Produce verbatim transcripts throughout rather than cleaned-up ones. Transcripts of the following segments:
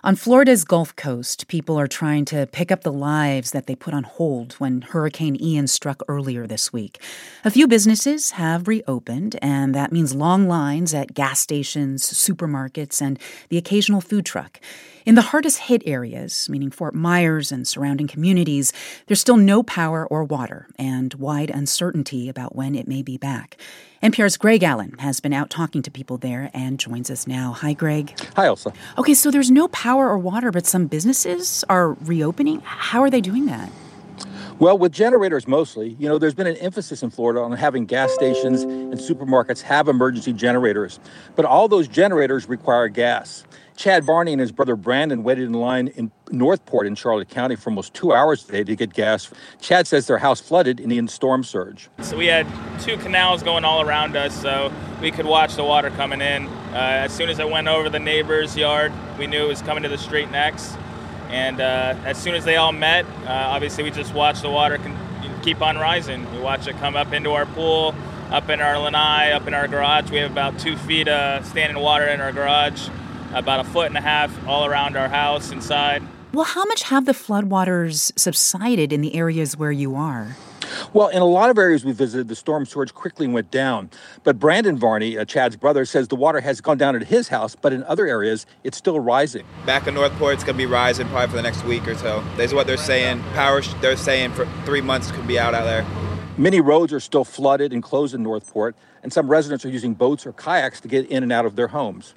On Florida's Gulf Coast, people are trying to pick up the lives that they put on hold when Hurricane Ian struck earlier this week. A few businesses have reopened, and that means long lines at gas stations, supermarkets, and the occasional food truck. In the hardest hit areas, meaning Fort Myers and surrounding communities, there's still no power or water and wide uncertainty about when it may be back. N P R's Greg Allen has been out talking to people there and joins us now. Hi, Greg. Hi, Elsa. Okay, so there's no power or water, but some businesses are reopening. How are they doing that? Well, with generators mostly, you know, there's been an emphasis in Florida on having gas stations and supermarkets have emergency generators. But all those generators require gas. Chad Varney and his brother Brandon waited in line in Northport in Charlotte County for almost two hours today to get gas. Chad says their house flooded in the storm surge. So we had two canals going all around us, so we could watch the water coming in. Uh, as soon as I went over the neighbor's yard, we knew it was coming to the street next. And uh, as soon as they all met, uh, obviously we just watched the water con- keep on rising. We watched it come up into our pool, up in our lanai, up in our garage. We have about two feet of standing water in our garage, about a foot and a half all around our house inside. Well, how much have the floodwaters subsided in the areas where you are? Well, in a lot of areas we visited, the storm surge quickly went down. But Brandon Varney, uh, Chad's brother, says the water has gone down at his house, but in other areas, it's still rising. Back in Northport, it's going to be rising probably for the next week or so. That's what they're saying. Power, they're saying for three months could be out out there. Many roads are still flooded and closed in Northport, and some residents are using boats or kayaks to get in and out of their homes.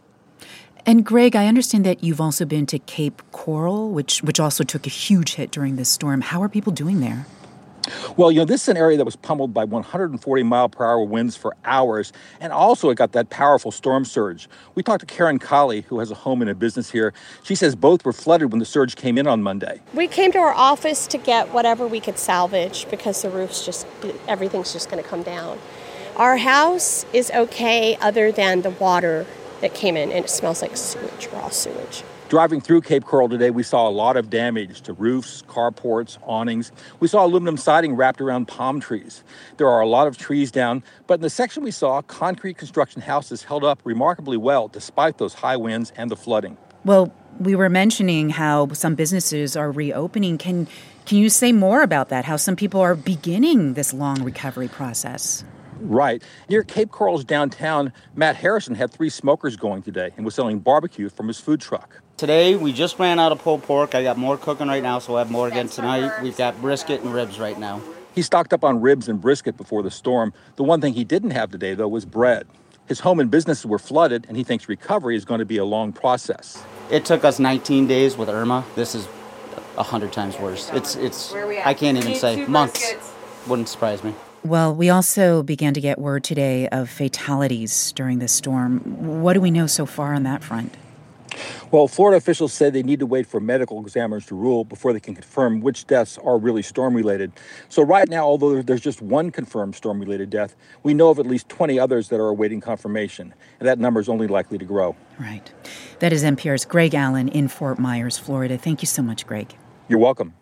And Greg, I understand that you've also been to Cape Coral, which which also took a huge hit during this storm. How are people doing there? Well, you know, this is an area that was pummeled by one hundred forty mile per hour winds for hours, and also it got that powerful storm surge. We talked to Karen Colley, who has a home and a business here. She says both were flooded when the surge came in on Monday. We came to our office to get whatever we could salvage because the roof's just, everything's just going to come down. Our house is okay other than the water that came in, and it smells like sewage, raw sewage. Driving through Cape Coral today, we saw a lot of damage to roofs, carports, awnings. We saw aluminum siding wrapped around palm trees. There are a lot of trees down, but in the section we saw, concrete construction houses held up remarkably well despite those high winds and the flooding. Well, we were mentioning how some businesses are reopening. Can, can you say more about that, how some people are beginning this long recovery process? Right. Near Cape Coral's downtown, Matt Harrison had three smokers going today and was selling barbecue from his food truck. Today, we just ran out of pulled pork. I got more cooking right now, so we'll have more again tonight. We've got brisket and ribs right now. He stocked up on ribs and brisket before the storm. The one thing he didn't have today, though, was bread. His home and businesses were flooded, and he thinks recovery is going to be a long process. It took us nineteen days with Irma. This is a hundred times worse. It's, it's, I can't even say. Months. Wouldn't surprise me. Well, we also began to get word today of fatalities during this storm. What do we know so far on that front? Well, Florida officials said they need to wait for medical examiners to rule before they can confirm which deaths are really storm-related. So right now, although there's just one confirmed storm-related death, we know of at least twenty others that are awaiting confirmation, and that number is only likely to grow. Right. That is N P R's Greg Allen in Fort Myers, Florida. Thank you so much, Greg. You're welcome.